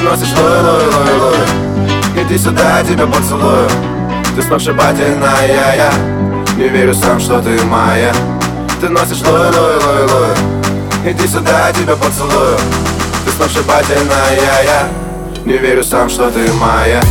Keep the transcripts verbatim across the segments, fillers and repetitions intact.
носишь лой, лой, лой, лой. Иди сюда, я тебя поцелую. Ты сногсшибательная, я не верю сам, что ты моя. Ты носишь лой, лой, лой, лой. Иди сюда, я тебя поцелую. Ты сногсшибательная, я не верю сам, что ты моя.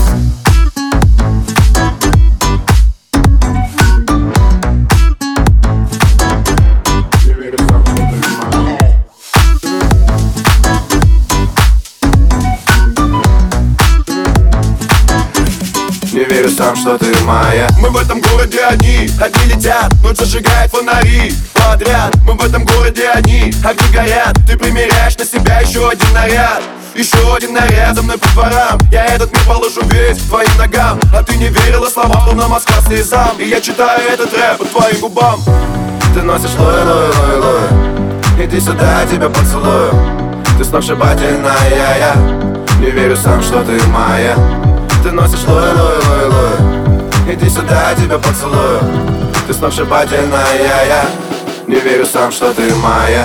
Не верю сам, что ты моя. Мы в этом городе одни, одни летят, ночь зажигает фонари подряд. Мы в этом городе одни, огни горят. Ты примеряешь на себя еще один наряд. Еще один наряд за мной по дворам. Я этот мир положу весь к твоим ногам. А ты не верила словам, что на Москва слезам. И я читаю этот рэп по твоим губам. Ты носишь лой, лой, лой, лой. Иди сюда, я тебя поцелую. Ты сногсшибательная, я не верю сам, что ты моя. Ты носишь лой, лой, лой, лой. Иди сюда, я тебя поцелую. Ты сногсшибательная, я не верю сам, что ты моя.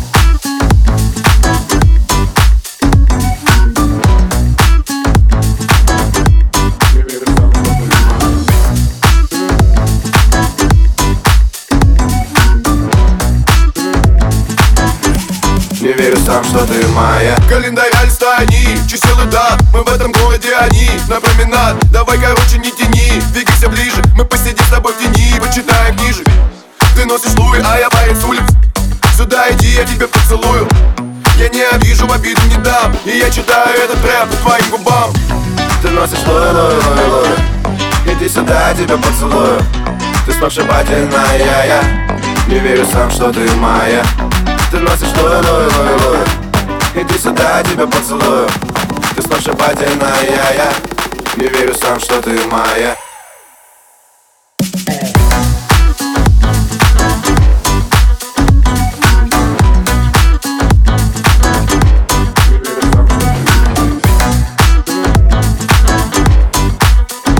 Не верю сам, что ты моя. Календарь листани, чисел и дат. Мы в этом городе одни, на променад. Давай, короче, не тяни, двигайся ближе. Мы посидим с тобой в тени, почитаем книжек. Ты носишь луи, а я парень с улиц. Сюда иди, я тебя поцелую. Я не обижу, в обиду не дам. И я читаю этот рэп по твоим губам. Ты носишь лой, лой, лой, лой. Иди сюда, я тебя поцелую. Ты сногсшибательная, я не верю сам, что ты моя. Ты носишь лой, лой, лой, лой. Иди сюда, я тебя поцелую. Ты сногсшибательная, я не верю сам, что ты моя.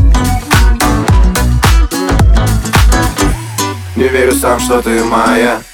Не верю сам, что ты моя.